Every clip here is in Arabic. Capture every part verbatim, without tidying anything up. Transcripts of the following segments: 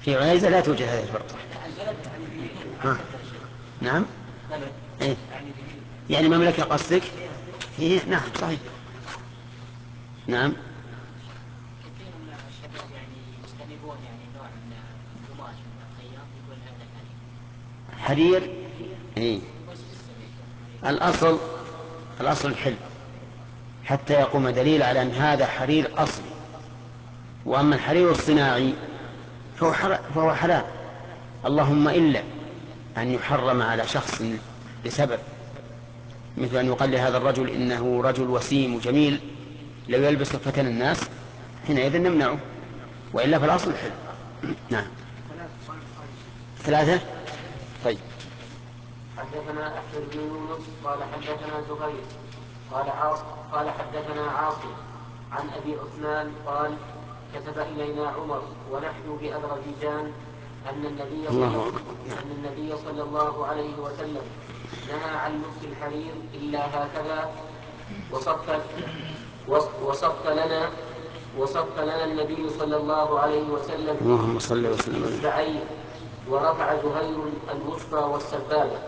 في عنيزة لا توجد هذه الفرقة. ها. نعم. إيه؟ يعني مملكة قصدك؟ إيه نعم صحيح. نعم. كثير من الشباب يعني يجتنبون يعني نوع من القماش من الخياط يقول هذا حرير. حرير. إيه. الأصل الأصل الحل حتى يقوم دليل على أن هذا حرير أصلي. وأما الحرير الصناعي فهو, فهو حلال، اللهم إلا أن يحرم على شخص لسبب، مثل أن يقال لهذا الرجل إنه رجل وسيم وجميل لو يلبس فتن الناس حينئذ نمنعه، وإلا فالأصل الحل. نعم. ثلاثة. طيب. حدثنا أحمد بن يونس قال حدثنا زهير قال عاص قال حدثنا عاصم عن أبي عثمان قال كتب إلينا عمر ونحن بأذربيجان أن النبي صلى أن النبي صلى الله عليه وسلم نهى عن لبس الحرير إلا هكذا، وصف وصف لنا وصف لنا النبي صلى الله عليه وسلم اللهم صل وسلم إصبعين ورفع زهير الوسطى والسبابة.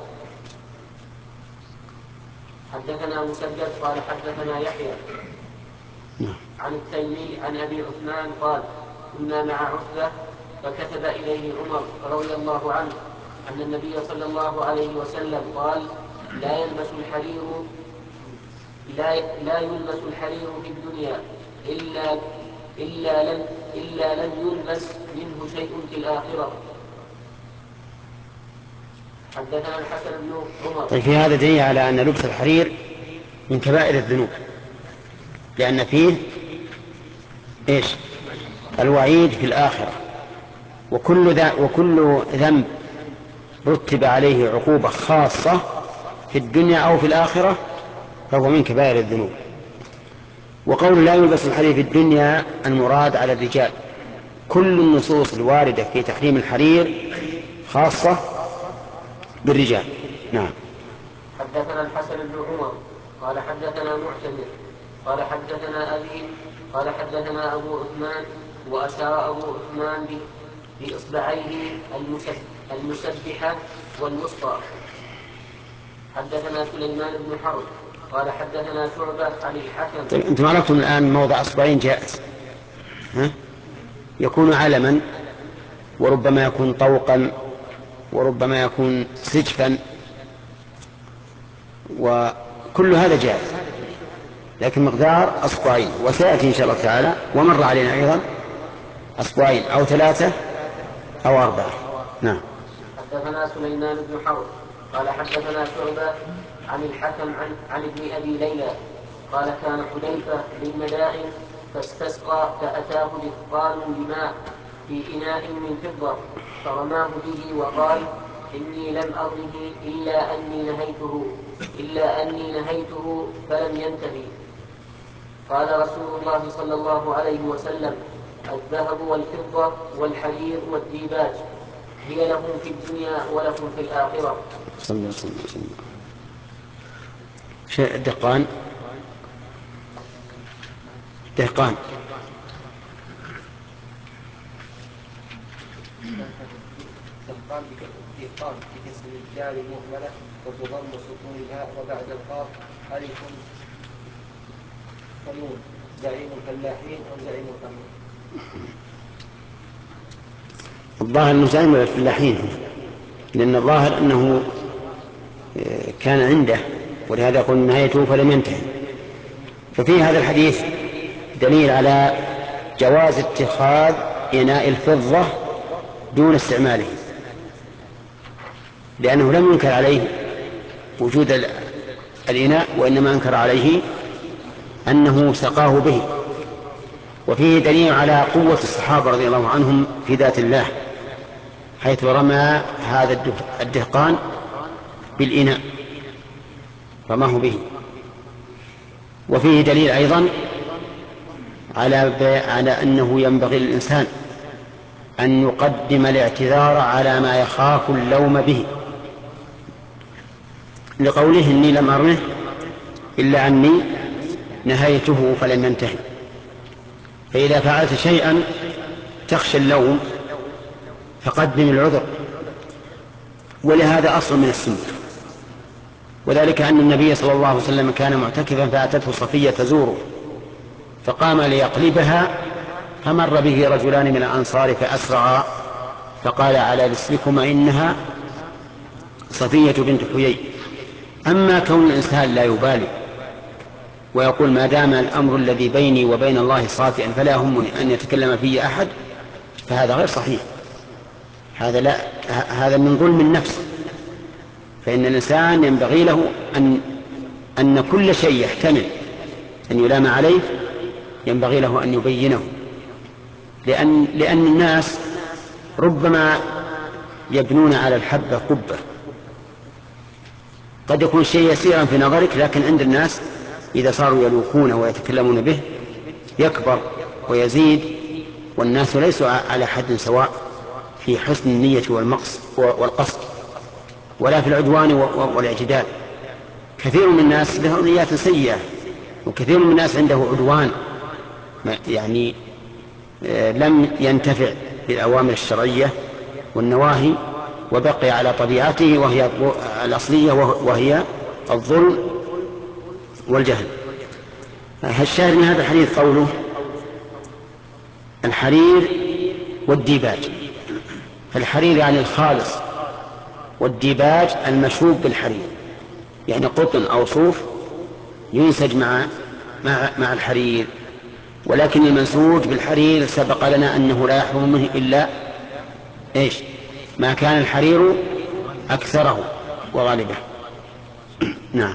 حدثنا مسدد قال حدثنا يحيى عن التيمي عن أبي عثمان قال كنا مع عتبة فكتب إليه عمر رضي الله عنه أن النبي صلى الله عليه وسلم قال لا يلبس الحرير لا لا يلبس الحرير في الدنيا إلا إلا لم إلا لم يلبس منه شيء في الآخرة. حدثنا الحسن بن عمر. طيب في هذا دليل على أن لبس الحرير من كبائر الذنوب، لأن فيه إيش؟ الوعيد في الآخرة، وكل ذا وكل ذنب رتب عليه عقوبة خاصة في الدنيا أو في الآخرة فهو من كبائر الذنوب. وقول لا يلبس الحرير في الدنيا المراد على الرجال، كل النصوص الواردة في تحريم الحرير خاصة بالرجال. نعم. حدثنا الحسن بن عمر قال حدثنا معتمر قال حدثنا أبي قال حدثنا أبو عثمان وأشار أبو عثمان بإصبعيه المسبحة والوسطى. حدثنا سليمان بن حرب قال حدثنا شعبة عن الحكم. طيب أنتم عرفتم الآن موضع أصبعين جائز، ها؟ يكون علما، وربما يكون طوقا، وربما يكون سجفا، وكل هذا جائز، لكن مقدار أصبعين، وسيأتي إن شاء الله تعالى ومر علينا أيضا أصبعين أو ثلاثة أو أربعة. نعم. حدثنا سليمان بن حرب قال حدثنا شعبة عن الحكم عن, عن ابن أبي ليلى قال كان حذيفة بالمدائن فاستسقى فأتاه دثقان بماء في إناء من فضة فرماه به وقال إني لم أرمه إلا أني نهيته إلا أني نهيته فلم ينتهي. قال رسول الله صلى الله عليه وسلم الذهب والفضة والحرير والديباج هي لهم في الدنيا ولكم في الآخرة. صلى الله عليه وسلم. شيء الدهقان دهقان دهقان دهقان بكسر الدال المهملة وتضم سكون الهاء وبعد القاف ألف ونون زعيم الفلاحين وزعيم القمر. الظاهر أنه زعيم الفلاحين، لأن الظاهر أنه كان عنده، ولهذا يقول نهايته فلم ينتهي. ففي هذا الحديث دليل على جواز اتخاذ إناء الفضة دون استعماله، لأنه لم ينكر عليه وجود الإناء، وإنما أنكر عليه أنه سقاه به. وفيه دليل على قوة الصحابة رضي الله عنهم في ذات الله، حيث رمى هذا الدهقان بالإناء رماه به. وفيه دليل أيضا على على أنه ينبغي للإنسان أن يقدم الاعتذار على ما يخاف اللوم به، لقوله إني لم أرمه إلا أني نهيته فلم ينتهي. فإذا فعلت شيئا تخشى اللوم فقدم العذر، ولهذا أصل من السنة. وذلك أن النبي صلى الله عليه وسلم كان معتكفا فأتته صفية تزوره فقام ليقلبها فمر به رجلان من الأنصار فأسرعا فقال على رسلكما إنها صفية بنت حيي. أما كون الإنسان لا يبالي ويقول ما دام الأمر الذي بيني وبين الله صافئا فلا يهمني أن يتكلم فيه أحد، فهذا غير صحيح. هذا لا هذا من ظلم النفس. فإن الإنسان ينبغي له أن أن كل شيء يحتمل أن يلام عليه ينبغي له أن يبينه، لأن لأن الناس ربما يبنون على الحبة قبة. قد يكون شيء يسيرا في نظرك، لكن عند الناس إذا صاروا يلوحونه ويتكلمون به يكبر ويزيد، والناس ليسوا على حد سواء في حسن النية والقصد ولا في العدوان والاعتدال. كثير من الناس له نيات سيئة، وكثير من الناس عنده عدوان، يعني لم ينتفع بالأوامر الشرعية والنواهي وبقي على طبيعته وهي الأصلية وهي الظلم والجهل. الشاهد من هذا الحديث قوله الحرير والديباج. فالحرير يعني الخالص، والديباج المشوب بالحرير، يعني قطن أو صوف ينسج مع مع, مع الحرير. ولكن المنسوج بالحرير سبق لنا أنه لا يحرم منه إلا إيش؟ ما كان الحرير أكثره وغالبه. نعم.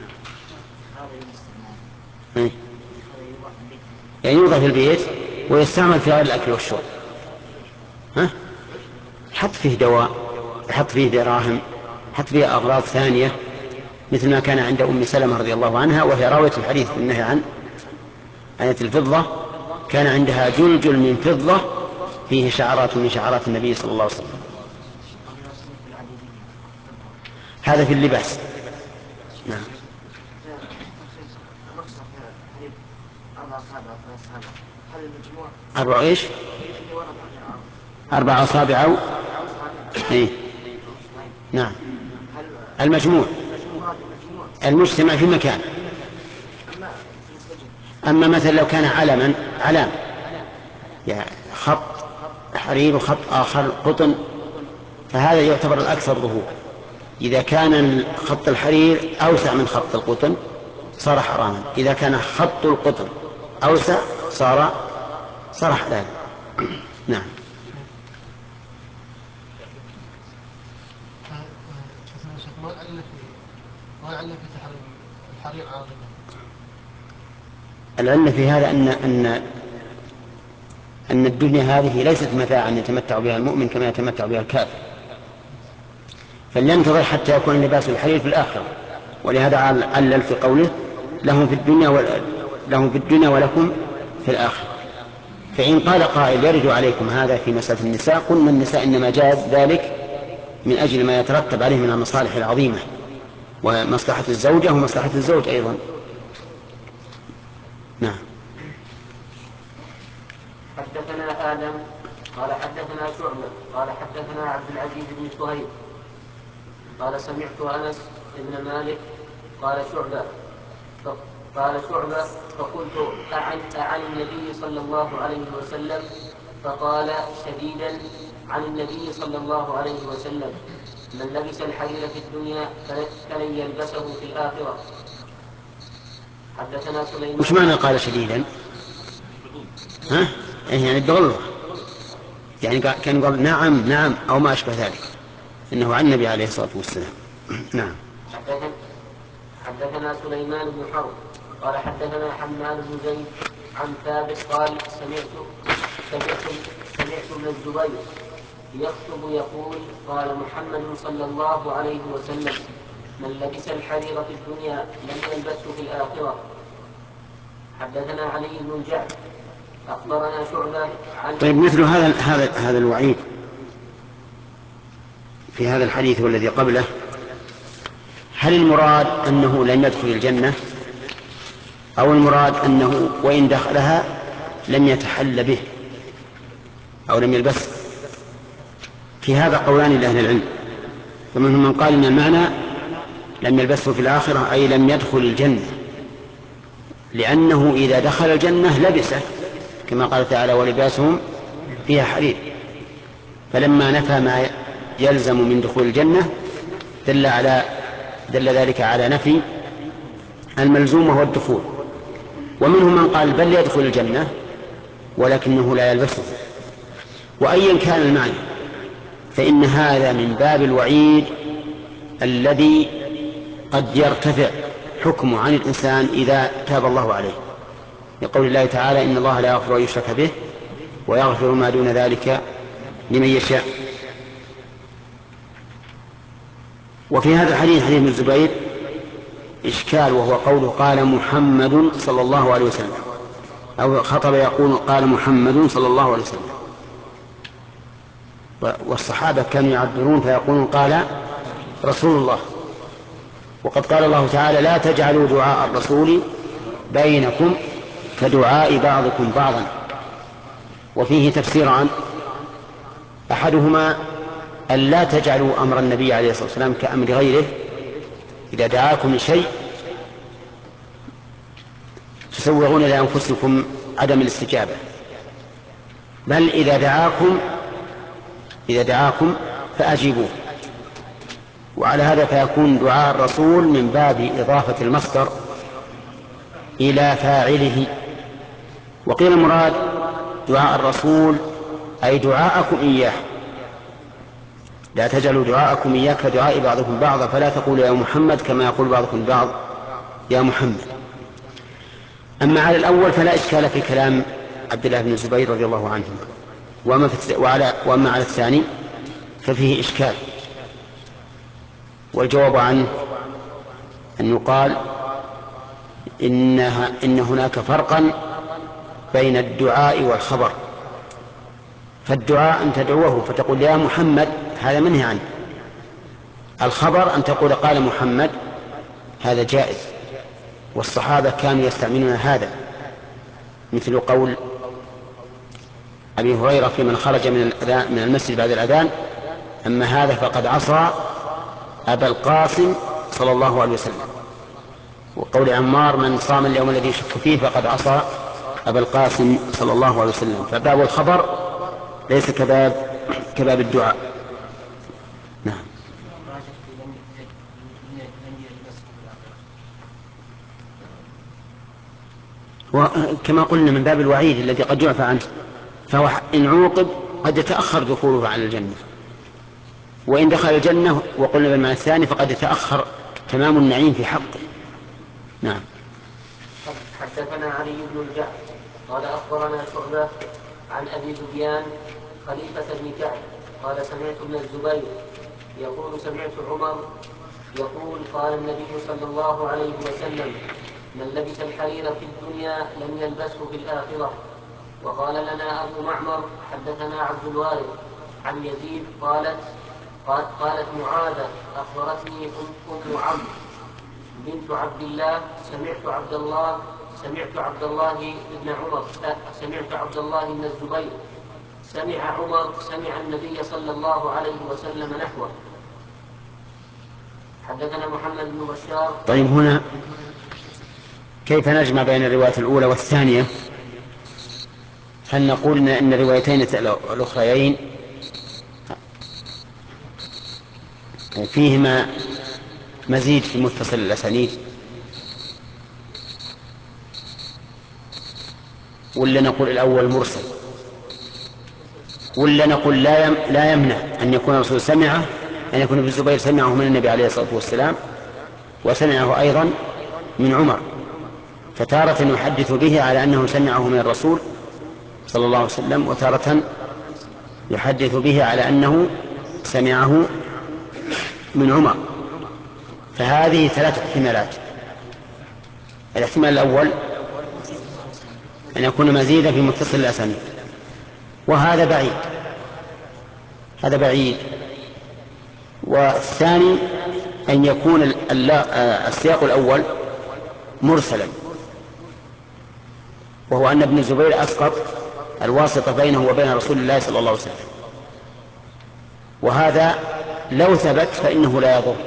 يعني يوضع في البيت ويستعمل في غير الأكل والشرب. ها؟ حط فيه دواء، حط فيه دراهم، حط فيه أغراض ثانية، مثل ما كان عند أم سلمة رضي الله عنها وهي راوية الحديث بالنهي عن آية الفضة. كان عندها جلجل من فضة فيه شعرات من شعرات النبي صلى الله عليه وسلم. هذا في اللباس. نعم. أربع إيش؟ أربع أصابع أو إيه؟ نعم. المجموع المجتمع في مكان. أما مثلا لو كان علما علام يعني خط حرير وخط آخر قطن فهذا يعتبر الأكثر ظهور. إذا كان خط الحرير أوسع من خط القطن صار حراما، إذا كان خط القطن أوسع صار صار حلالا. نعم. العلة في هذا أن أن أن الدنيا هذه ليست متاعا يتمتع بها المؤمن كما يتمتع بها الكافر، فلينتظر حتى يكون لباس الحرير في الآخرة. ولهذا علل في قوله لهم في الدنيا لهم في الدنيا ولكم في الآخرة. فإن قال قائل يرد عليكم هذا في مسألة النساء، قلنا النساء إنما جاز ذلك من أجل ما يترتب عليه من المصالح العظيمة ومصلحة الزوجة ومصلحة الزوج أيضا. نعم. حدثنا آدم قال حدثنا شعبة قال حدثنا عبد العزيز بن صهيب قال سمعت أنس بن مالك قال شعبة قال شعبة فقلت أعن, أعن النبي صلى الله عليه وسلم؟ فقال شديدا عن النبي صلى الله عليه وسلم من لبس الحرير في الدنيا فلن يلبسه في الآخرة. حدثنا سليمان. وش معنى قال شديدا؟ ها؟ يعني بغلظة، يعني كان يقول نعم نعم أو ما أشبه ذلك، إنه عن النبي عليه الصلاة والسلام. نعم. حدثنا سليمان بن حرب قال حدثنا حماد بن زيد عن ثابت قال سمعت سمعت سمعت ابن الزبير يخطب يقول قال محمد صلى الله عليه وسلم من لبس الحرير في الدنيا لم يلبسه في الآخرة. حدثنا علي بن جعفر أخبرنا شعبة عن. طيب مثل هذا هذا هذا الوعيد في هذا الحديث والذي قبله، هل المراد أنه لن يدخل الجنة أو المراد أنه وإن دخلها لم يتحل به أو لم يلبسه؟ في هذا قولان لأهل العلم، فمنهم من قال إن المعنى لم يلبسه في الآخرة أي لم يدخل الجنة، لأنه إذا دخل الجنة لبسه كما قال تعالى ولباسهم فيها حرير، فلما نفى ما يلزم من دخول الجنة دل على دل ذلك على نفي الملزوم وهو الدخول. ومنهم من قال بل يدخل الجنة ولكنه لا يلبسه. وأيا كان المعنى فإن هذا من باب الوعيد الذي قد يرتفع حكمه عن الإنسان إذا تاب الله عليه، لقول الله تعالى إن الله لا يغفر أن يشرك به ويغفر ما دون ذلك لمن يشاء. وفي هذا الحديث حديث ابن الزبير إشكال، وهو قوله قال محمد صلى الله عليه وسلم، أو خطب يقول قال محمد صلى الله عليه وسلم، والصحابة كانوا يعبرون فيقولون قال رسول الله. وقد قال الله تعالى لا تجعلوا دعاء الرسول بينكم كدعاء بعضكم بعضا. وفيه تفسيران، أحدهما أن لا تجعلوا أمر النبي عليه الصلاة والسلام كأمر غيره، إذا دعاكم لشيء تسوغون لأنفسكم عدم الاستجابة، بل إذا دعاكم إذا دعاكم فأجيبوه. وعلى هذا فيكون دعاء الرسول من باب إضافة المصدر إلى فاعله. وقيل المراد دعاء الرسول أي دعاءكم إياه، لا تجعلوا دعاءكم إياه كدعاء بعضكم بعضا، فلا تقولوا يا محمد كما يقول بعضكم بعض يا محمد. أما على الأول فلا إشكال في كلام عبد الله بن الزبير رضي الله عنه، وأما, وعلى وأما على الثاني ففيه إشكال، والجواب عنه أن يقال إنها إن هناك فرقا بين الدعاء والخبر. فالدعاء أن تدعوه فتقول يا محمد هذا منهي عنه، الخبر أن تقول قال محمد هذا جائز، والصحابة كانوا يستعملون هذا، مثل قول أبي هريرة في من خرج من من المسجد بعد الأذان أما هذا فقد عصى أبا القاسم صلى الله عليه وسلم، وقول عمار من صام اليوم الذي يشك فيه فقد عصى أبا القاسم صلى الله عليه وسلم. فباب الخبر ليس كباب كباب الدعاء. نعم. وكما قلنا من باب الوعيد الذي قد يعفى عنه، فهو إن عوقب قد يتأخر دخوله على الجنة، وإن دخل الجنة وقلنا بالمعنى الثاني فقد يتأخر تمام النعيم في حقه. نعم. حدثنا علي بن الجعد قال أخبرنا شعبة عن أبي سفيان خليفة بن كعب قال سمعت ابن الزبير يقول سمعت عمر يقول قال النبي صلى الله عليه وسلم من لبس الحرير في الدنيا لم يلبسه في الآخرة. وقال لنا أبو معمر حدثنا عبد الوارث عن يزيد قالت قالت معاذة أخبرتني أم عمرو بنت عبد الله سمعت عبد الله سمعت عبد الله بن عمر سمعت عبد الله بن الزبير سمع عمر سمع النبي صلى الله عليه وسلم نحوه. حدثنا محمد بن بشار. طيب هنا كيف نجمع بين الرواية الأولى والثانية؟ هل نقول إن الروايتين الأخريين فيهما مزيد في متصل الأسانيد، ولا نقول الأول مرسل، ولا نقول لا يم لا يمنع أن يكون الرسول سمعه، أن يكون ابن الزبير سمعه من النبي عليه الصلاة والسلام وسمعه أيضا من عمر، فتارة يحدث به على أنه سمعه من الرسول صلى الله عليه وسلم، وتارة يحدث به على أنه سمعه من عمر. فهذه ثلاث احتمالات. الاحتمال الأول أن يكون مزيدا في متصل الأسانيد، وهذا بعيد هذا بعيد والثاني أن يكون السياق الأول مرسلا، وهو أن ابن الزبير أسقط الواسطة بينه وبين رسول الله صلى الله عليه وسلم. وهذا لو ثبت فإنه لا يضر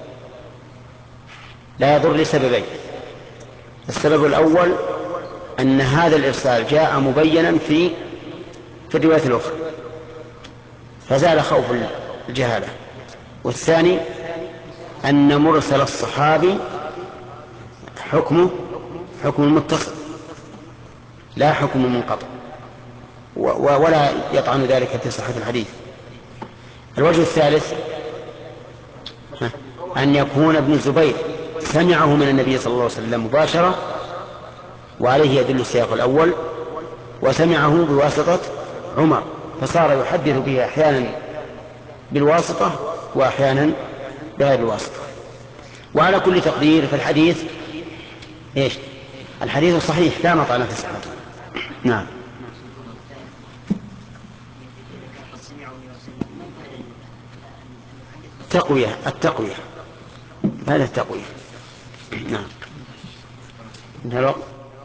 لا يضر لسببين. السبب الأول أن هذا الإرسال جاء مبينا في في الرواية الأخرى فزال خوف الجهالة. والثاني أن مرسل الصحابي حكمه حكم المتصل لا حكم المنقطع، ولا يطعن ذلك في صحة الحديث. الوجه الثالث أن يكون ابن الزبير سمعه من النبي صلى الله عليه وسلم مباشرة، وعليه يدل السياق الأول، وسمعه بواسطة عمر فصار يحدث به أحيانا بالواسطة وأحيانا بغير الواسطة. وعلى كل تقدير فالحديث إيش؟ الحديث صحيح لا مطعن في صحته. نعم. التقوية التقوية هذا التقوية. نعم. انتهى الوقت.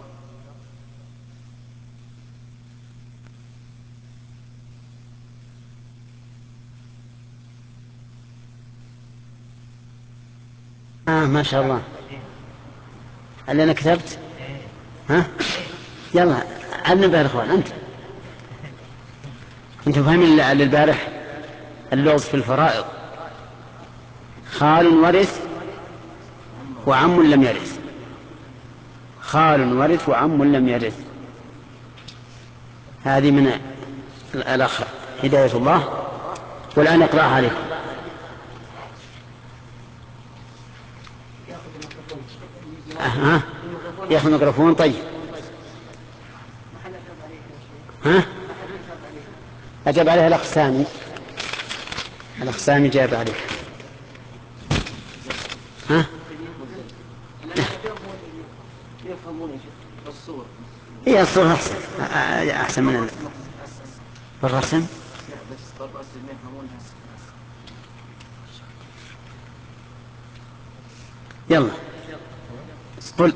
آه ما شاء الله. هل أنا كتبت؟ ها؟ يلا علم بها الأخوان. أنت أنتم فاهمين البارح اللغز في الفرائض خال ورث وعم لم يرث. خال ورث وعم لم يرث. هذه من الأخ هداية الله. والآن اقرأها عليكم. ها ياخذ ميكروفون. طيب ها أجاب عليها الأخ سامي. الأخ سامي جاب عليه. ها هي الصورة أحسن أحسن من الرسم. يلا قل.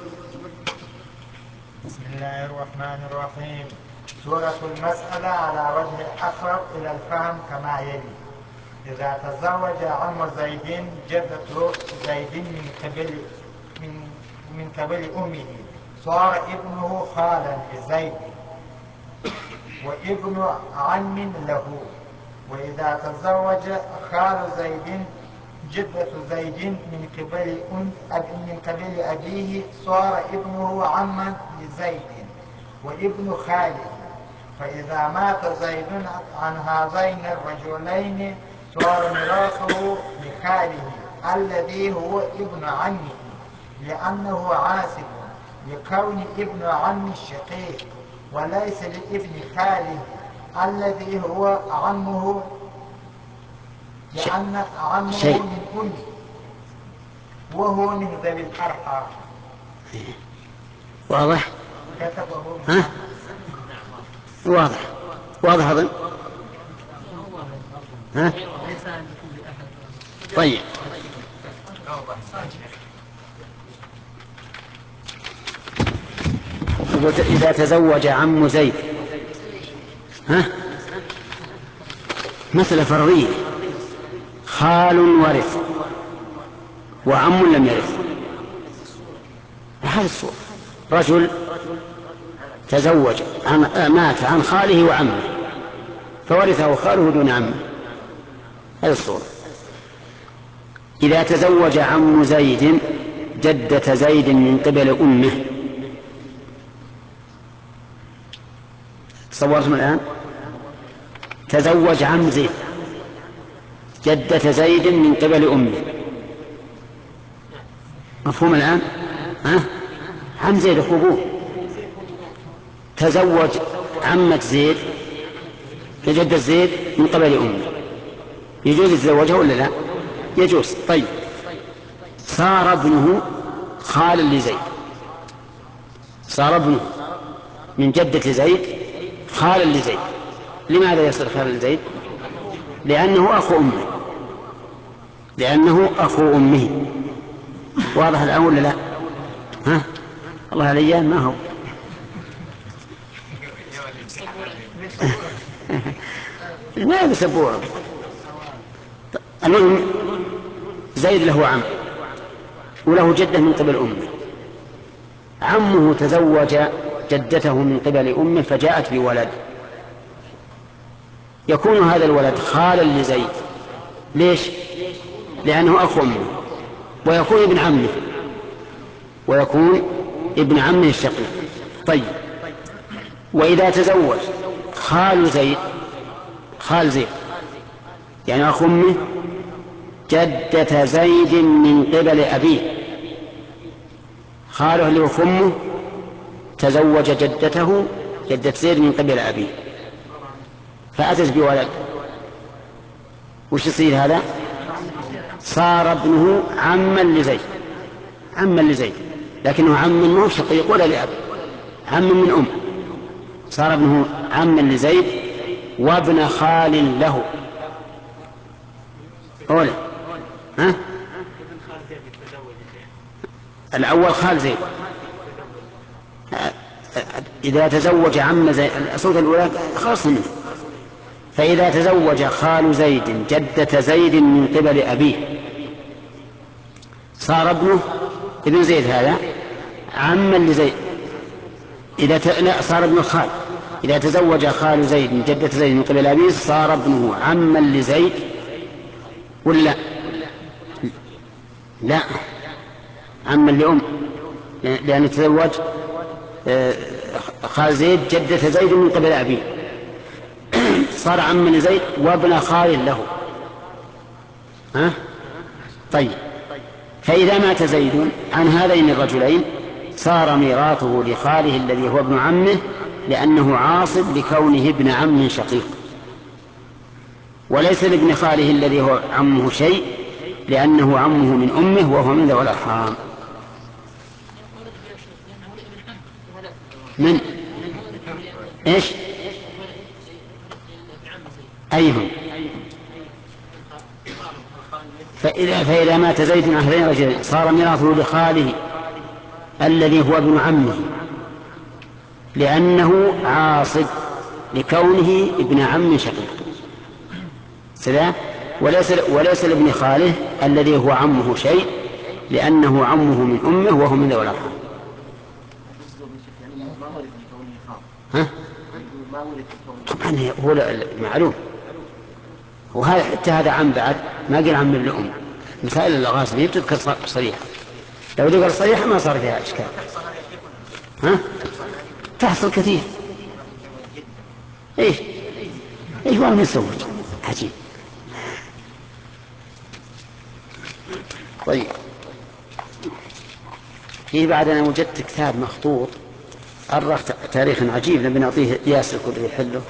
بسم الله الرحمن الرحيم. سورة المسألة على وجه الأقرب إلى الفهم كما يلي: إذا تزوج عم زيد جدة زيد من قبل من من قبل أمه صار ابنه خالا لزيد وابن عم له. وإذا تزوج خال زيد جدة زيد من قبل من قبل أبيه صار ابنه عما لزيد وابن خاله. فإذا مات زيد عن هذين الرجلين صار ميراثه لخاله الذي هو ابن عمه، لأنه عاسب لكون ابن عم الشقيق، وليس لابن خاله الذي هو عمه، لأن عمه شيء. من أمه وهو من ذوي الأرحام. واضح؟ كتبه ها؟ واضح واضح أظن. ها؟ طيب إذا تزوج عم زيد، ها؟ مسألة فرعية. خال ورث وعم لم يرث. هذا الصورة. رجل تزوج عن مات عن خاله وعمه فورثه خاله دون عمه. هذا الصورة. إذا تزوج عم زيد جدة زيد من قبل أمه. صورتم الآن؟ تزوج عم زيد جدة زيد من قبل أمه. مفهوم الآن؟ ها؟ عم زيد أخو أبوه تزوج عمة زيد جدة زيد من قبل أمه. يجوز يتزوجها ولا لا؟ يجوز. طيب صار ابنه خالا لزيد. صار ابنه من جدة زيد خالا لزيد. لماذا يصير خالا لزيد؟ لأنه أخو أمه لأنه أخو أمه. واضح الآن ولا لا؟ ها؟ الله علي ما هو. ما بسبوع. المهم زيد له عم وله جدة من قبل أمه. عمه تزوج جدته من قبل أمه فجاءت بولد، يكون هذا الولد خالا لزيد. ليش؟ لأنه أخو أمه، ويكون ابن عمه ويكون ابن عمه الشقيق. طيب، وإذا تزوج خال زيد، خال زيد يعني أخو أمه، جدة زيد من قبل أبيه، خاله اللي هو أمه تزوج جدته جدة زيد من قبل أبيه فأتت بولد، وش يصير هذا؟ صار ابنه عما لزيد، عما لزيد، لكنه عم منه شقيق ولا لأب، عم من أم، صار ابنه عما لزيد وابن خال له. أولا ها؟ الأول خال زيد، إذا تزوج عم زيد الصوت الأولى خاص منه. فإذا تزوج خال زيد جدة زيد من قبل أبيه صار ابنه ابن زيد هذا عما لزيد. إذا ت... لا صار ابن الخال. إذا تزوج خال زيد جدة زيد من قبل أبيه صار ابنه عما لزيد ولا لا؟ عما لأم، لأنه تزوج خال زيد جدة زيد من قبل أبيه صار عما لزيد وابن خال له. ها؟ طيب، فإذا مات زيد عن هذين الرجلين صار ميراثه لخاله الذي هو ابن عمه، لأنه عاصب لكونه ابن عم شقيق، وليس لابن خاله الذي هو عمه شيء، لأنه عمه من أمه وهو من ذوي الأرحام. من إيش؟ أيهم؟ فإذا, فإذا مات زيد عن هذين الرجلين صار ميراثه لخاله الذي هو ابن عمه، لأنه عاصب لكونه ابن عم شقيق، سلام. وليس, وليس لابن خاله الذي هو عمه شيء، لأنه عمه من أمه وهو من ذوي الأرحام. ها؟ طبعا هو معلوم، وهذا حتى هذا عم بعد ما قال عم الأم. مسائل الأغاصب هي بتذكر صريحة، لو ذكر صريحة ما صار فيها إشكال. ها؟ تحصل كثير. إيش إيش ما نسوي عجيب. طيب، في بعد أنا وجدت كتاب مخطوط أرخ تاريخ عجيب نبي نعطيه ياسر كله يحله.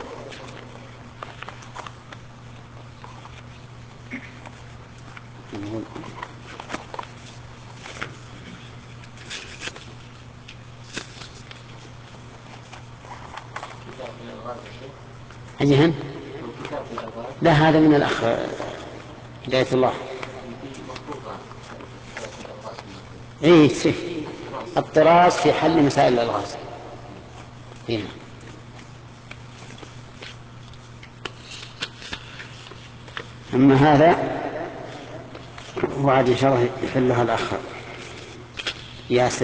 أجهن؟ لا، هذا من الأخ هداية الله. إيه سيف الطراز في حل مسائل الألغاز. إيه. أما هذا وعد إن شاء الله يحلها الأخ ياسر.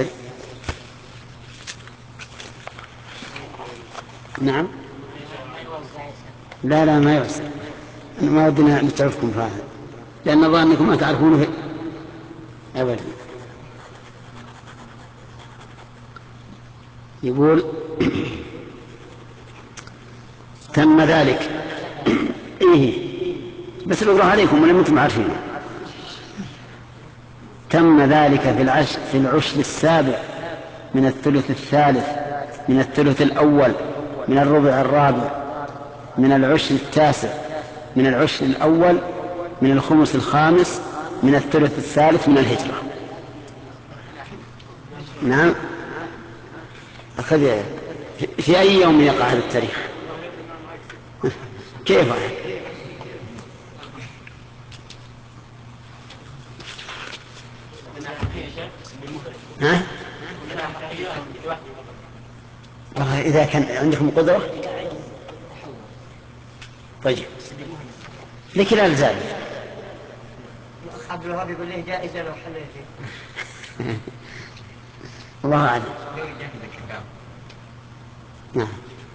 نعم. لا لا ما يوسع، ما ودنا نتعرفكم في هذا، لأن الله أنكم ما تعرفونه أبدا. يقول تم ذلك. إيه بس بقرأ عليكم ولم أنتم عارفين. تم ذلك في العشر في العشر السابع من الثلث الثالث من الثلث الأول من الربع الرابع من العشر التاسع من العشر الأول من الخمس الخامس من الثلث الثالث من الهجرة. نعم. أخذ في أي يوم يقع هذا التاريخ؟ كيف؟ ها؟ والله إذا كان عندكم قدرة. طيب لكن لا ذلك عبد الوهاب يقول لي جائزة لو حليتي. الله أعلم. نعم.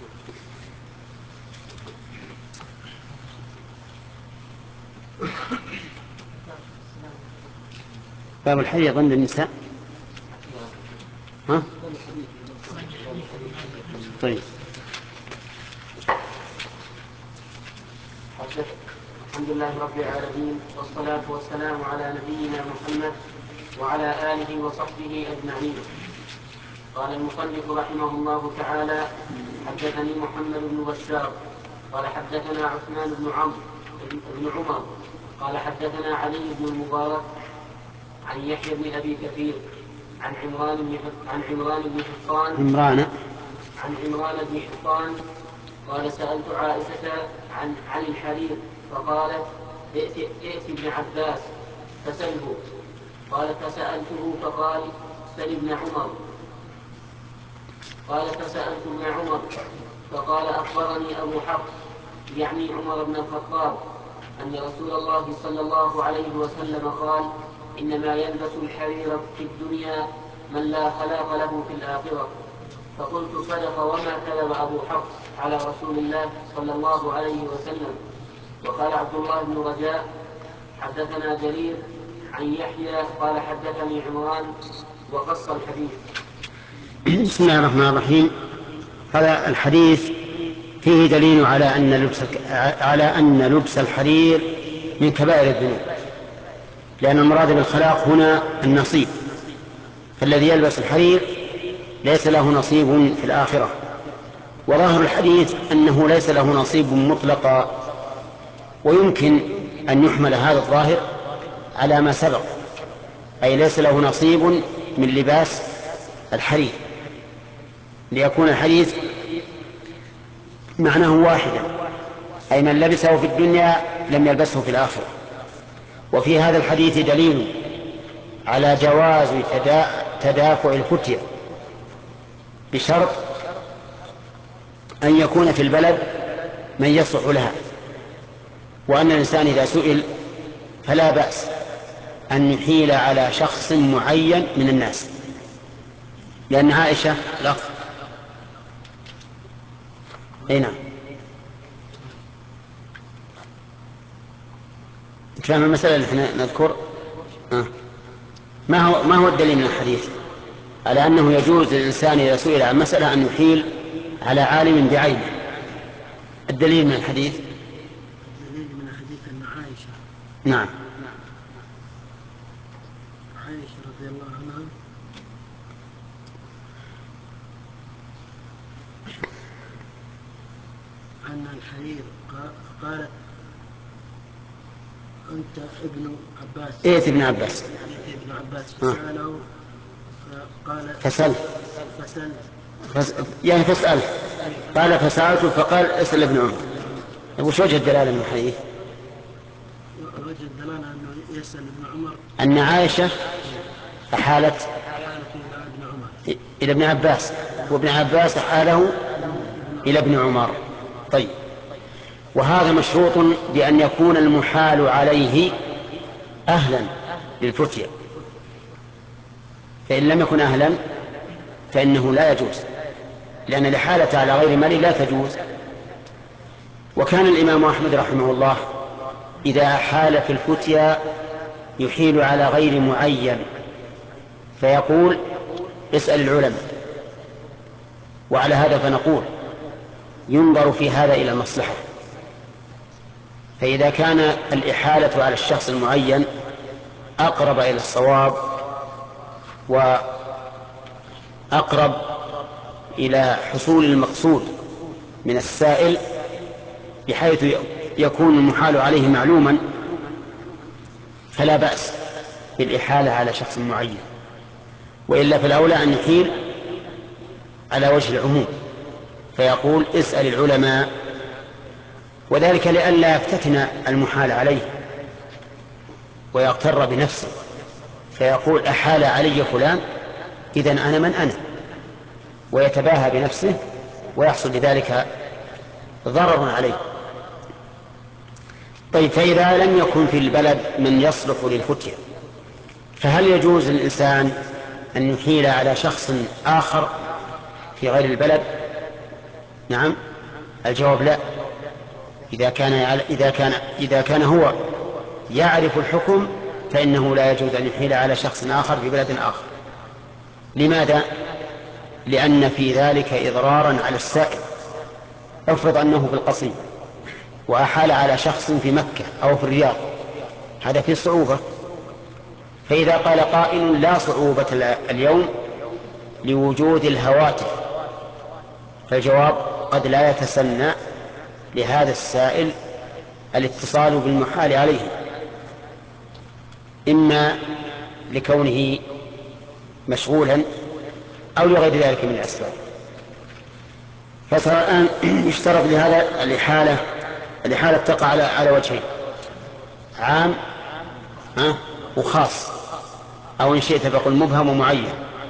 باب الحيض عند النساء. ها؟ طيب. الحمد لله رب العالمين والصلاة والسلام على نبينا محمد وعلى آله وصحبه أجمعين. قال المصنف رحمه الله تعالى: حدثني محمد بن بشار قال حدثنا عثمان بن عمرو بن عمر قال حدثنا علي بن المبارك عن يحيى بن أبي كثير عن عمران بن عن عمران بن حصان عمران عن عمران بن حصان قال: سألت عائشة عن عن الحرير فقالت: ائت ائت ابن عباس فسله. قال: فسألته فقال: سل ابن عمر. قال: فسألت ابن عمر فقال: أخبرني أبو حفص يعني عمر بن الخطاب أن رسول الله صلى الله عليه وسلم قال: إنما يلبس الحرير في الدنيا من لا خلاق له في الآخرة. فقلت: صدق وما كذب أبو حفص على رسول الله صلى الله عليه وسلم. وقال عبد الله بن رجاء: حدثنا جرير عن يحيى قال حدثني عمران وقص الحديث. بسم الله الرحمن الرحيم. هذا الحديث فيه دليل على أن لبس على أن لبس الحرير من كبائر الذنوب، لأن المراد بالخلاق هنا النصيب، فالذي يلبس الحرير ليس له نصيب في الآخرة. وظاهر الحديث أنه ليس له نصيب مطلقا، ويمكن أن يحمل هذا الظاهر على ما سبق، أي ليس له نصيب من لباس الحرير، ليكون الحديث معناه واحدا، أي من لبسه في الدنيا لم يلبسه في الآخرة. وفي هذا الحديث دليل على جواز تدافع الفتية بشرط أن يكون في البلد من يصلح لها، وأن الإنسان إذا سئل فلا بأس أن يحيل على شخص معين من الناس، لأن عائشة لا أي نعم فهم المسألة اللي احنا نذكر. آه. ما هو ما هو الدليل من الحديث على أنه يجوز للإنسان إذا سئل عن مسألة أن يحيل على عالم بعينه؟ الدليل من الحديث الدليل من الحديث أن عائشة نعم عائشة رضي الله عنها أن الحرير قالت: أنت ابن عباس. إيه ابن عباس ابن عباس فسأله فقال: فسل فسل فس... يعني فاسأل. قال: فسألته فقال: اسأل ابن عمر. وش وجه الدلالة من الحديث؟ وجه الدلالة أنه يسأل ابن عمر أن عائشة أحالت إلى ابن عمر إلى ابن عباس، وابن عباس أحاله إلى ابن عمر. طيب، وهذا مشروط بأن يكون المحال عليه أهلا للفتية، فإن لم يكن أهلا فإنه لا يجوز، لأن الإحالة على غير مال لا تجوز. وكان الإمام أحمد رحمه الله إذا أحال في الفتية يحيل على غير معين، فيقول: اسأل العلماء. وعلى هذا فنقول: ينظر في هذا إلى المصلحة، فإذا كان الإحالة على الشخص المعين أقرب إلى الصواب وأقرب إلى حصول المقصود من السائل، بحيث يكون المحال عليه معلوما، فلا بأس بالإحالة على شخص معين. وإلا فالأولى أن يحيل على وجه العموم، فيقول: اسأل العلماء. وذلك لئلا يفتتن المحال عليه ويغتر بنفسه فيقول: أحال علي فلان إذن أنا من أنا، ويتباهى بنفسه ويحصل لذلك ضرر عليه. طيب، فإذا لم يكن في البلد من يصلح للفتية، فهل يجوز للإنسان أن يحيل على شخص آخر في غير البلد؟ نعم، الجواب لا. إذا كان إذا كان إذا كان هو يعرف الحكم فإنه لا يجوز أن يحيل على شخص آخر في بلد آخر. لماذا؟ لأن في ذلك إضرارا على السائل. افرض أنه في القصيم وأحال على شخص في مكة أو في الرياض، هذا فيه صعوبة. فإذا قال قائل لا صعوبة اليوم لوجود الهواتف، فالجواب قد لا يتسنى لهذا السائل الاتصال بالمحال عليه، إما لكونه مشغولا أو لغير ذلك من الأسباب. فصار الآن يشترط لهذا الإحالة الإحالة تقع على على وجهين: عام ها وخاص، أو إن شئت فقل مبهم ومعين.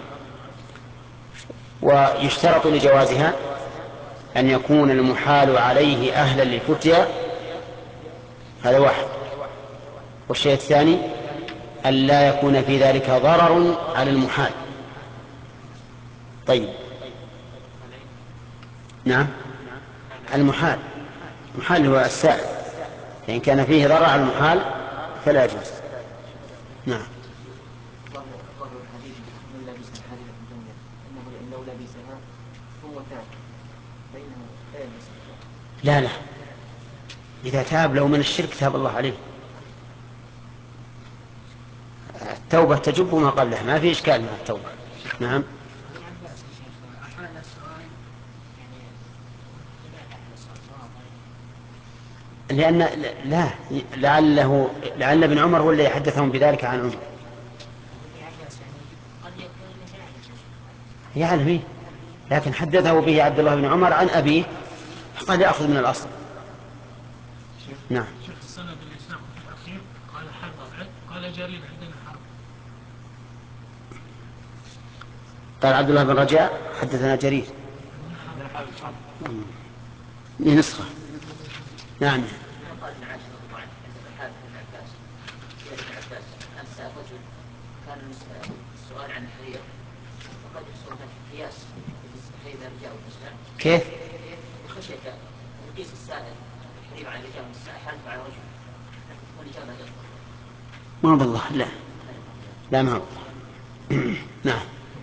ويشترط لجوازها أن يكون المحال عليه أهلا للفتية، هذا واحد. والشيء الثاني أن لا يكون في ذلك ضرر على المحال. طيب، نعم، المحال المحال هو السائل، فإن كان فيه ضرر على المحال فلا يجوز. نعم. لا لا، إذا تاب لو من الشرك تاب الله عليه. التوبة تجب ما قبلها، ما في إشكال مع التوبة. نعم. لأن لا لعله لعل ابن عمر هو اللي يحدثهم بذلك عن عمر. يعلم إيه؟ لكن حدثه به عبد الله بن عمر عن أبيه، قد يأخذ من الأصل. نعم. شيخ السند اللي ساق في الأخير قال حرب، قال جرير عندنا حرب. قال عبد الله بن رجاء حدثنا جرير من نسخة. نعم. كان السؤال عن الحرير وقد يحصل قياس بين الرجال والنساء. كيف؟ خشية يقيس السائل الحرير على الرجال والنساء حرف على رجل والإجابة يطلق. ما بالله، لا لا ما هو. نعم.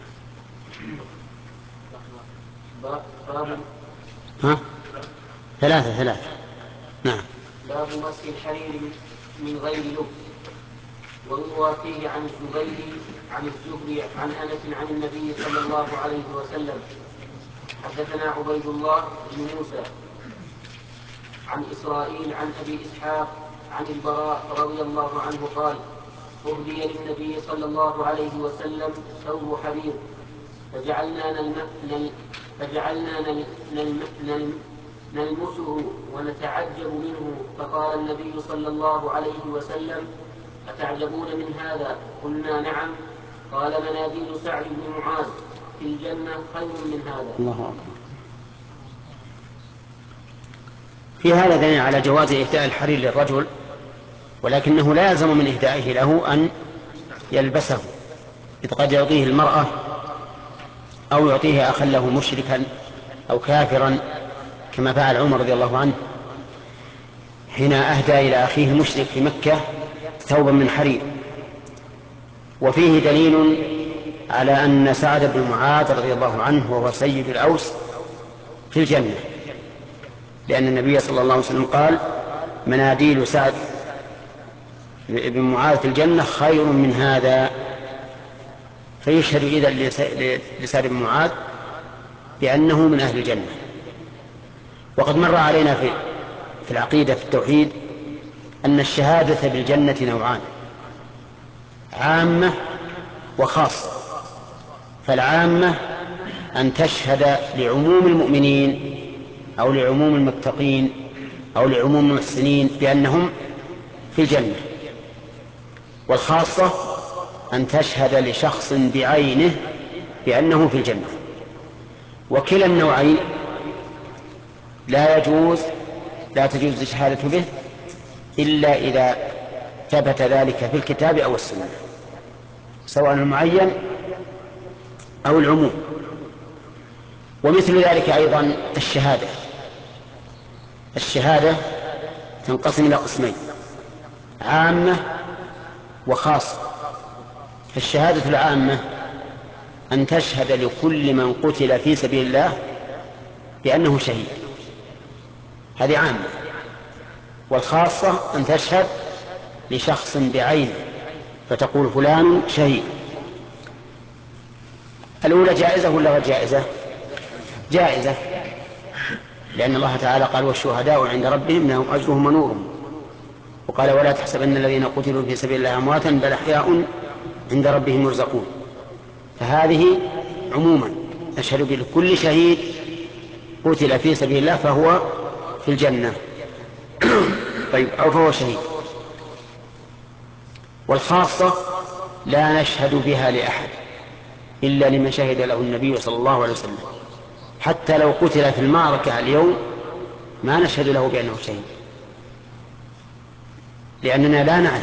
باب ها ثلاثة ثلاثة. نعم. باب مسح الحرير من غير لبس. ويروى فيه عن الزبير عن الزهري عن انس عن النبي صلى الله عليه وسلم. حدثنا عبيد الله بن موسى عن اسرائيل عن ابي اسحاق عن البراء رضي الله عنه قال: اهدي للنبي صلى الله عليه وسلم ثوب حرير فجعلنا نلم... نل... فجعلنا نل... نل... نل... نلمسه ونتعجب منه، فقال النبي صلى الله عليه وسلم: أتعجبون من هذا؟ قلنا: نعم. قال: مناديل سعد بن معاذ في الجنة خير من هذا. الله أكبر. في هذا دليل على جواز إهداء الحرير للرجل، ولكنه لا يلزم من إهدائه له أن يلبسه، إذ قد يعطيه المرأة أو يعطيه أخا له مشركا أو كافرا، كما فعل عمر رضي الله عنه حين أهدى إلى أخيه المشرك في مكة ثوبا من حرير. وفيه دليل على أن سعد بن معاذ رضي الله عنه وهو سيد الأوس في الجنة، لأن النبي صلى الله عليه وسلم قال: مناديل سعد بن معاذ في الجنة خير من هذا. فيشهد إذا لسعد بن معاذ بأنه من أهل الجنة. وقد مر علينا في في العقيدة في التوحيد أن الشهادة بالجنة نوعان: عامة وخاصة. فالعامة أن تشهد لعموم المؤمنين أو لعموم المتقين أو لعموم المحسنين بأنهم في الجنة. والخاصة أن تشهد لشخص بعينه بأنه في الجنة. وكلا النوعين لا يجوز لا تجوز الشهادة به إلا إذا ثبت ذلك في الكتاب أو السنة، سواء المعين أو العموم. ومثل ذلك أيضا الشهادة. الشهادة تنقسم إلى قسمين: عامة وخاصة. فالشهادة العامة أن تشهد لكل من قتل في سبيل الله بأنه شهيد، هذه عامة. والخاصة أن تشهد لشخص بعينه فتقول فلان شهيد. الأولى جائزة ولا غير جائزة؟ جائزة، لأن الله تعالى قال: والشهداء عند ربهم لهم أجرهم ونورهم. وقال: ولا تحسبن الذين قتلوا في سبيل الله أمواتا بل أحياء عند ربهم يرزقون. فهذه عموما أشهد بكل شهيد قتل في سبيل الله فهو في الجنة طيب، أو فهو شهيد. والخاصة لا نشهد بها لأحد إلا لمن شهد له النبي صلى الله عليه وسلم. حتى لو قتل في المعركة اليوم ما نشهد له بأنه شهيد، لأننا لا نعلم،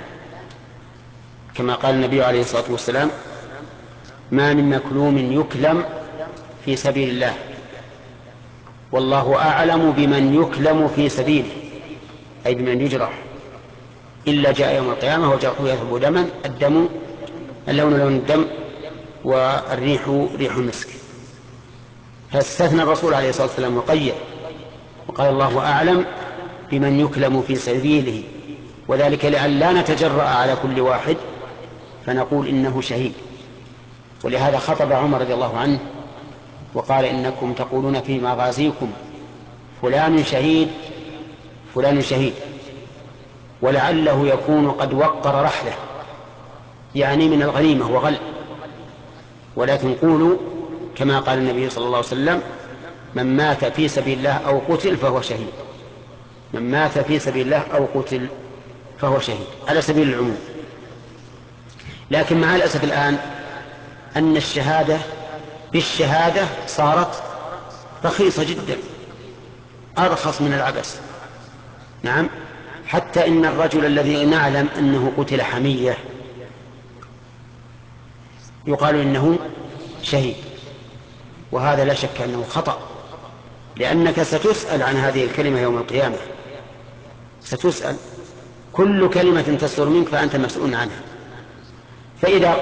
كما قال النبي عليه الصلاة والسلام: ما من مكلوم يكلم في سبيل الله والله أعلم بمن يكلم في سبيله، أي بمن يجرح، إلا جاء يوم القيامة وجرحه يذهب دما، الدم اللون لون الدم والريح ريح المسك. فاستثنى الرسول عليه الصلاة والسلام وقيد وقال: الله أعلم بمن يكلم في سبيله، وذلك لأن لا نتجرأ على كل واحد فنقول إنه شهيد. ولهذا خطب عمر رضي الله عنه وقال: إنكم تقولون في مغازيكم فلان شهيد فلان شهيد، ولعله يكون قد وقر رحله، يعني من الغنيمة وغل، ولكن قولوا كما قال النبي صلى الله عليه وسلم: من مات في سبيل الله أو قتل فهو شهيد. من مات في سبيل الله أو قتل فهو شهيد، على سبيل العموم. لكن مع الأسف الآن أن الشهادة بالشهادة صارت رخيصة جدا، أرخص من العبث. نعم، حتى إن الرجل الذي نعلم أنه قتل حمية يقال إنه شهيد، وهذا لا شك أنه خطأ، لأنك ستسأل عن هذه الكلمة يوم القيامة، ستسأل كل كلمة تصدر منك فأنت مسؤول عنها. فإذا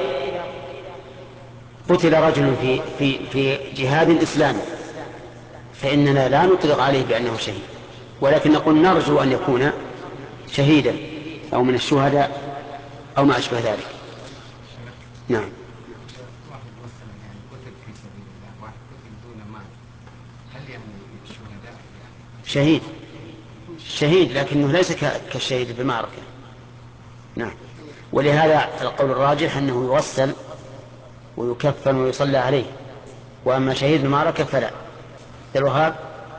قتل رجل في, في, في جهاد إسلامي فإننا لا نطلق عليه بأنه شهيد، ولكن نقول نرجو أن يكون شهيدا أو من الشهداء أو ما أشبه ذلك. نعم. شهيد شهيد لكنه ليس كالشهيد في المعركة. نعم. ولهذا القول الراجح أنه يوصل ويكفن ويصلى عليه، وأما شهيد المعركة فلا. الوهاب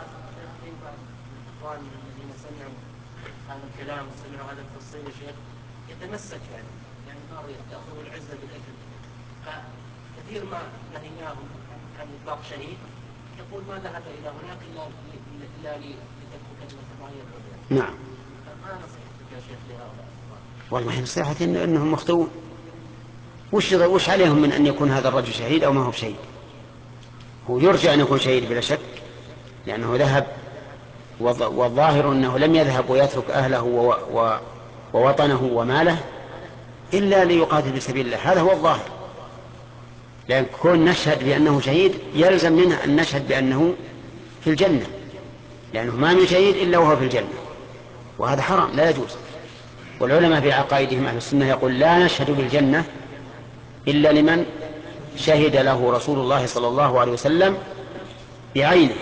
الذين سمعوا هذا الكلام وسمعوا هذا التفصيل يا شيخ يتمسك يعني يعني ما يأخذوا العزة بالإثم، فكثير ما نهيناهم عن إطلاق شهيد يقول ما ذهب إلى هناك إلا إلا لتكون كلمة معينة. نعم. ما نصيحتك يا شيخ لهؤلاء؟ والله نصيحتي إن إنهم مخطئون. وش وش عليهم من أن يكون هذا الرجل شهيد أو ما هو شهيد؟ هو يرجع أن يكون شهيد بلا شك، لأنه ذهب، والظاهر أنه لم يذهب ويترك أهله ووطنه وماله إلا ليقاتل بسبيل الله، هذا هو الظاهر. لأن كون نشهد بأنه شهيد يلزم منه أن نشهد بأنه في الجنة، لأنه ما من شهيد إلا وهو في الجنة، وهذا حرام لا يجوز. والعلماء في عقائدهم أهل السنة يقول: لا نشهد بالجنة إلا لمن شهد له رسول الله صلى الله عليه وسلم بعينه.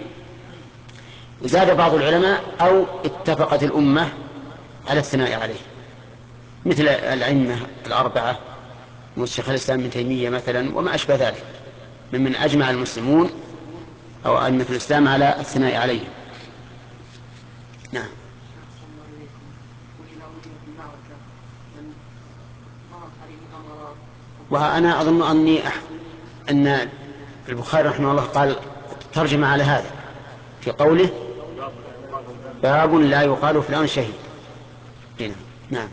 وزاد بعض العلماء: أو اتفقت الأمة على الثناء عليه، مثل الأئمة الأربعة شيخ الإسلام ابن تيمية مثلا وما أشبه ذلك، ممن أجمع المسلمون أو أئمة الإسلام على الثناء عليه. نعم. وأنا أظن أني أح... أن البخاري رحمه الله قال ترجم على هذا في قوله: باب لا يقال فلان شهيد. هنا. نعم.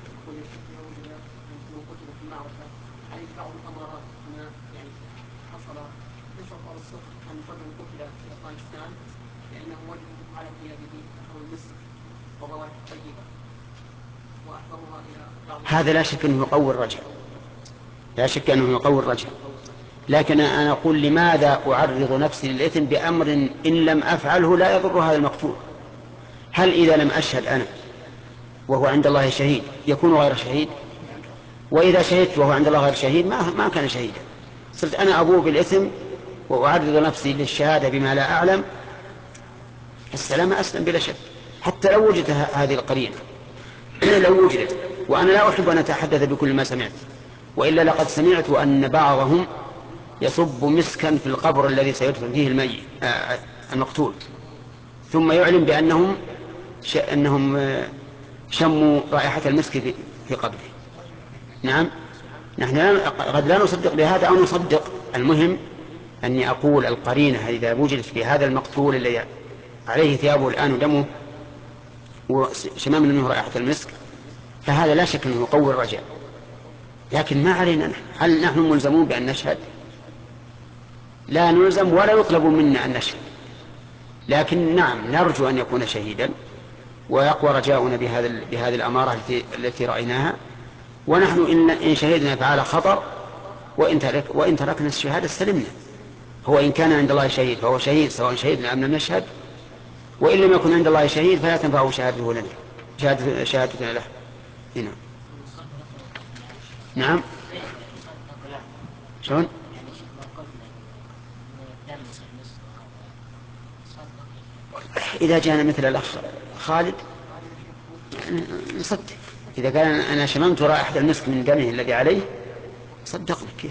عليه بعض الامارات هنا يعني حصل نشر بعض الصدق ان رجل قتل في افغانستان لانه وجدوا على ثيابه اثر المسك وروائح طيبه واحضرها الى بعض. هذا لا شك انه يقوي الرجل، لا شك انه يقوي الرجل، لكن انا اقول لماذا اعرض نفسي للاثم بامر ان لم افعله لا يضر هذا المقتول؟ هل اذا لم اشهد انا وهو عند الله شهيد يكون غير شهيد؟ وإذا شهدت وهو عند الله غير شهيد ما ما كان شهيدا، صرت أنا أبوه بالإثم وأعرض نفسي للشهادة بما لا أعلم. السلامة أسلم بلا شك، حتى لو وجدت هذه القرينة لو وجدت، وأنا لا أحب أن أتحدث بكل ما سمعت، وإلا لقد سمعت أن بعضهم يصب مسكا في القبر الذي سيدفن فيه الميت المقتول ثم يعلم بأنهم ش... أنهم شموا رائحة المسك في قبره. نعم، نحن قد لا نصدق بهذا أو نصدق، المهم أني أقول القرينة إذا وجدت في هذا المقتول الذي عليه ثيابه الآن ودمه وشمام منه رائحة المسك فهذا لا شك أنه يقوي الرجاء، لكن ما علينا نحن. هل نحن ملزمون بأن نشهد؟ لا نلزم ولا يطلب منا أن نشهد، لكن نعم نرجو أن يكون شهيدا ويقوى رجاؤنا بهذا بهذه الأمارة التي, التي رأيناها، ونحن إن, إن شهدنا فعلى خطر وإن, ترك وإن تركنا الشهادة استلمنا. هو إن كان عند الله شهيد فهو شهيد سواء شهدنا أم لم نشهد، وإن لم يكن عند الله شهيد فلا تنفعه شهادته لنا شهادة شهادتنا له. هنا. نعم. شلون؟ إذا جاءنا مثل الأخ خالد نصدق، إذا قال أنا شممت رائحة المسك من دمه الذي عليه صدقنا. كيف؟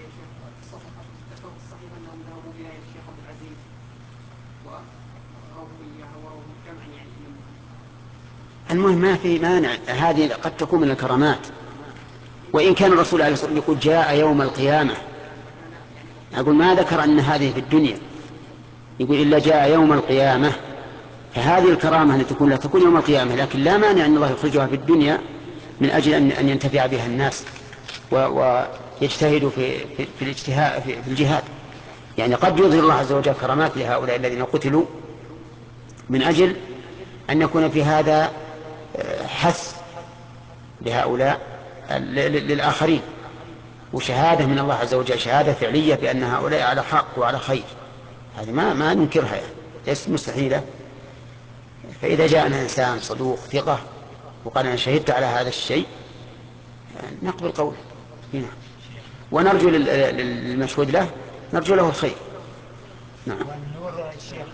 المهم ما في مانع، هذه قد تكون من الكرامات، وإن كان الرسول عليه الصلاة والسلام يقول جاء يوم القيامة، أقول ما ذكر أن هذه في الدنيا، يقول إلا جاء يوم القيامة، فهذه الكرامة التي تكون لا تكون يوم القيامة، لكن لا مانع أن الله يخرجها في الدنيا من أجل أن ينتفع بها الناس ويجتهدوا في, في, في, الاجتهاد في, في الجهاد. يعني قد يظهر الله عز وجل كرامات لهؤلاء الذين قتلوا من أجل أن يكون في هذا حث لهؤلاء للآخرين، وشهادة من الله عز وجل، شهادة فعلية بأن هؤلاء على حق وعلى خير، هذه ما ما ننكرها يعني. ليست مستحيلة. فإذا جاءنا إنسان صدوق ثقة وقال أنا شهدت على هذا الشيء نقبل قوله هنا، ونرجو للمشهود له نرجو له الخير. نعم. والنور الشيخ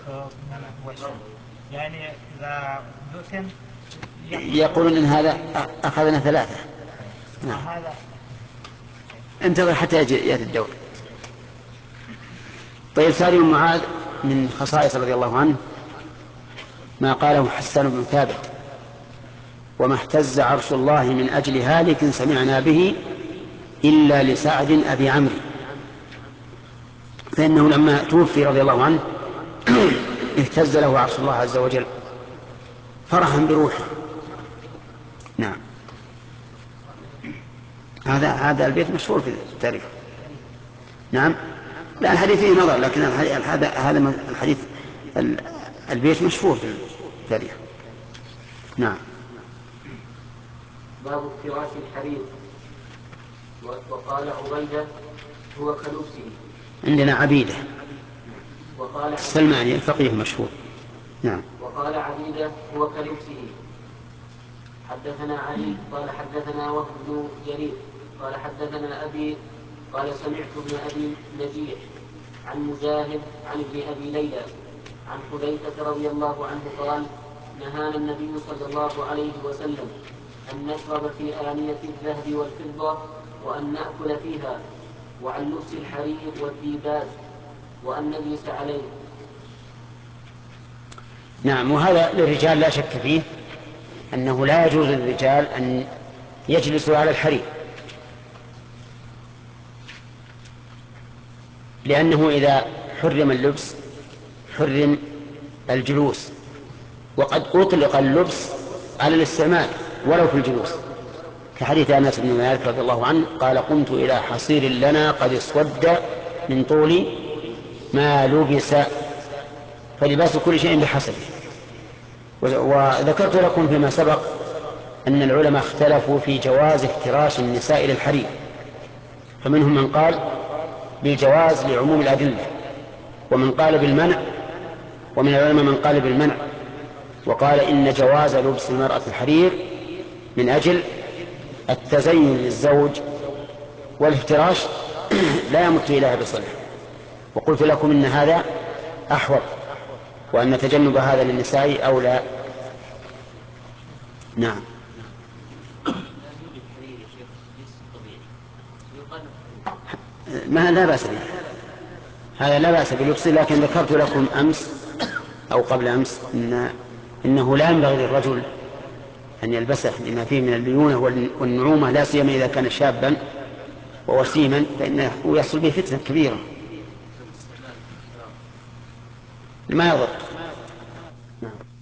يعني إذا دفن يقولون إن هذا أخذنا ثلاثة. نعم. انتظر حتى يأتي الدور. طيب سالم بن معاذ من خصائص رضي الله عنه ما قاله حسان بن ثابت: وما اهتز عرش الله من أجل هالك سمعنا به إلا لسعد أبي عمرو، فإنه لما توفي رضي الله عنه اهتز له عرش الله عز وجل فرحا بروحه. نعم. هذا هذا البيت مشهور في التاريخ. نعم. لا الحديث فيه نظر، لكن هذا هذا الحديث البيت مشهور في التاريخ. نعم. باب افتراش الحرير. وقال عبيدة هو كلبسه. عندنا عبيدة وقال السلماني الفقيه المشهور. نعم. وقال عبيدة هو كلبسه. حدثنا علي قال حدثنا وهب بن جرير قال حدثنا أبي قال سمعت ابن أبي نجيح عن مجاهد عن ابن أبي ليلى عن حذيفة رضي الله عنه قال: نهانا النبي صلى الله عليه وسلم أن نشرب في آنية الذهب والفضة وأن نأكل فيها، وعن لبس الحرير والديباج، وأن نجلس عليه. نعم. وهذا للرجال لا شك فيه أنه لا يجوز للرجال أن يجلسوا على الحرير، لأنه إذا حرم اللبس حرم الجلوس، وقد أطلق اللبس على الاستعمال ولو في الجلوس، كحديث أنس بن مالك رضي الله عنه قال قمت إلى حصير لنا قد اسود من طول ما لبس، فلباس كل شيء بحسبه. وذكرت لكم فيما سبق أن العلماء اختلفوا في جواز افتراش النساء للحرير، فمنهم من قال بالجواز لعموم الأدلة، ومن قال بالمنع، ومن العلماء من قال بالمنع وقال إن جواز لبس المرأة الحرير من أجل التزين للزوج، والافتراش لا يمت إليها بصلح. وقلت لكم إن هذا أحوط، وأن تجنب هذا للنساء أولى. نعم. ما لا بأس به، هذا لا بأس بلبسه، لكن ذكرت لكم أمس أو قبل أمس إن إنه لا ينبغي للرجل أن يلبسه لما فيه من الليونة والنعومة، لا سيما إذا كان شابا ووسيما، فإنه يحصل به فتنة كبيرة ما يضر. نعم.